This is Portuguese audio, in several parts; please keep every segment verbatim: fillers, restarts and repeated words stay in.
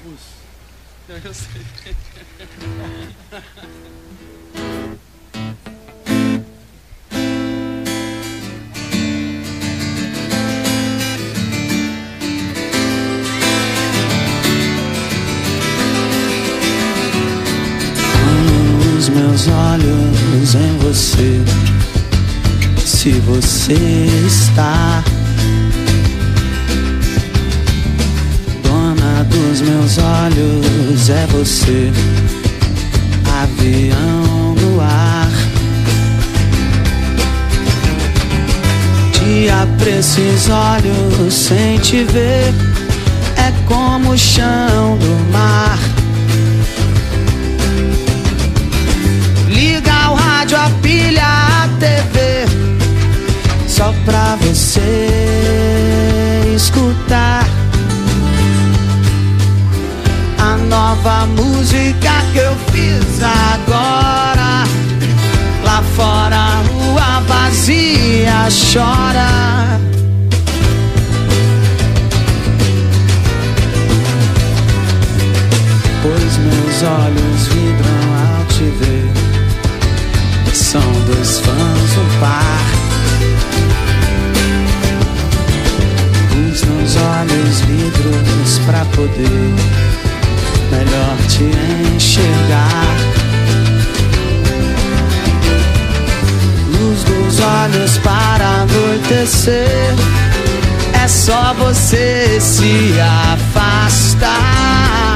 Os. Eu já sei. Os meus olhos em você, se você está dona dos meus olhos, é você, avião no ar. Te aprecio olhos sem te ver, é como o chão do mar. Liga o rádio, a pilha, a T V, só pra você escutar a nova música que eu fiz agora. Lá fora a rua vazia chora. Pois meus olhos vibram ao te ver, são dois fãs no par. Os meus olhos vidros pra poder melhor te enxergar. Luz dos olhos para anoitecer, é só você se afastar.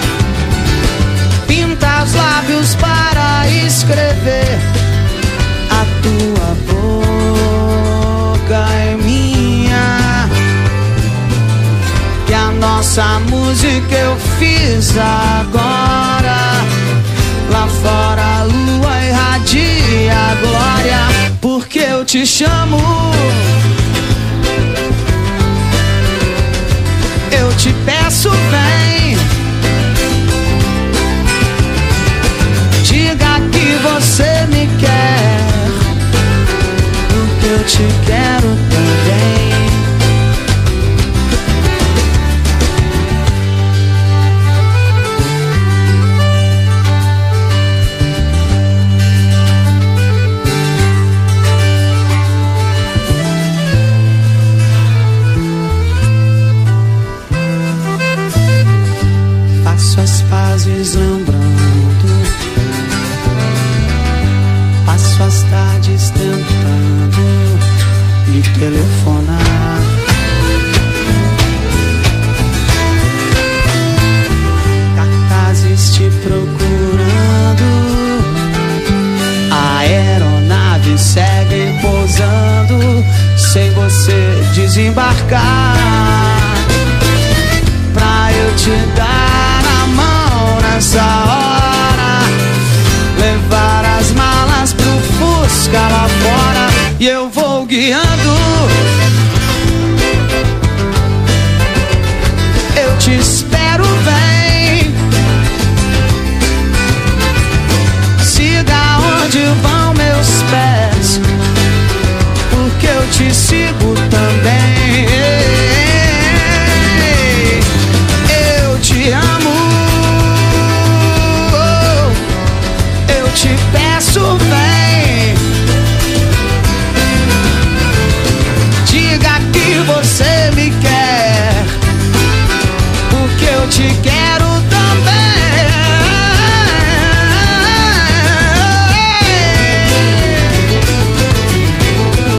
Pinta os lábios para escrever a tua boca é minha, que a nossa música eu fiz agora. Lá fora a lua irradia a glória, porque eu te chamo, eu te peço, vem.